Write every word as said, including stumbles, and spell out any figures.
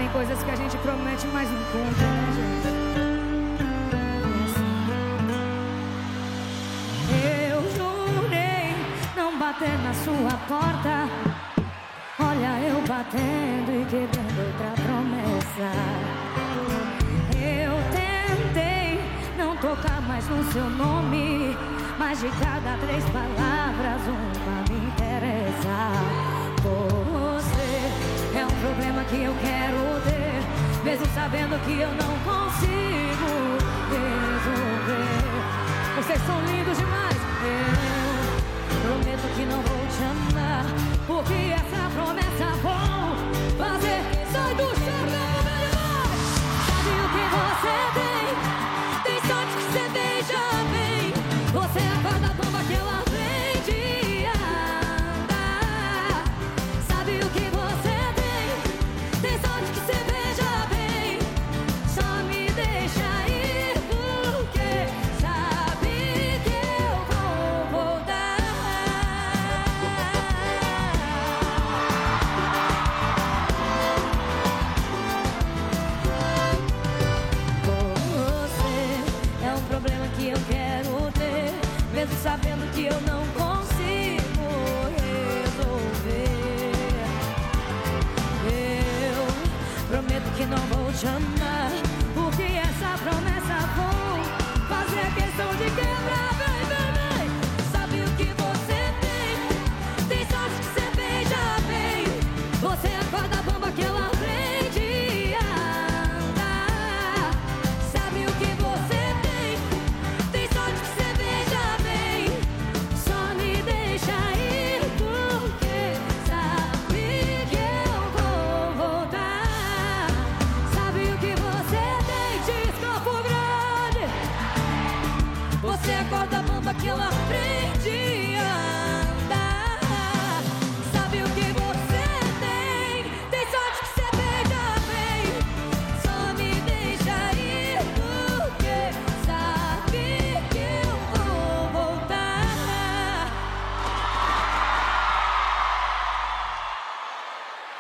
Tem coisas que a gente promete, mas não cumpre, né, gente? Eu jurei não bater na sua porta. Olha eu batendo e quebrando outra promessa. Eu tentei não tocar mais no seu nome, mas de cada três palavras uma me interessa. Você é um problema que eu quero ter, mesmo sabendo que eu não consigo resolver. Vocês são lindos demais. Eu prometo que não vou te amar, porque essa promessa vou fazer. Sai do chão, meu demais. Sabe o que você tem? Tem sorte que você beija bem. Você acorda a bomba que ela vem de andar. Sabe o que você tem? Tem sorte que você beija bem. Só me deixa ir, porque sabe que eu vou voltar. Você é um problema que eu quero ter, mesmo sabendo que eu não consigo resolver. Eu prometo que não vou te amar, porque essa promessa vou fazer questão de quebrar. Vem, vem, vem. Sabe o que você tem? Tem sorte que você beija bem. Você acorda a bomba que ela vem de andar. Sabe o que você tem? Tem sorte que você beija bem. Só me deixa ir, porque sabe que eu vou voltar. Sabe o que você tem de Campo Grande? Você acorda a bomba que ela prende.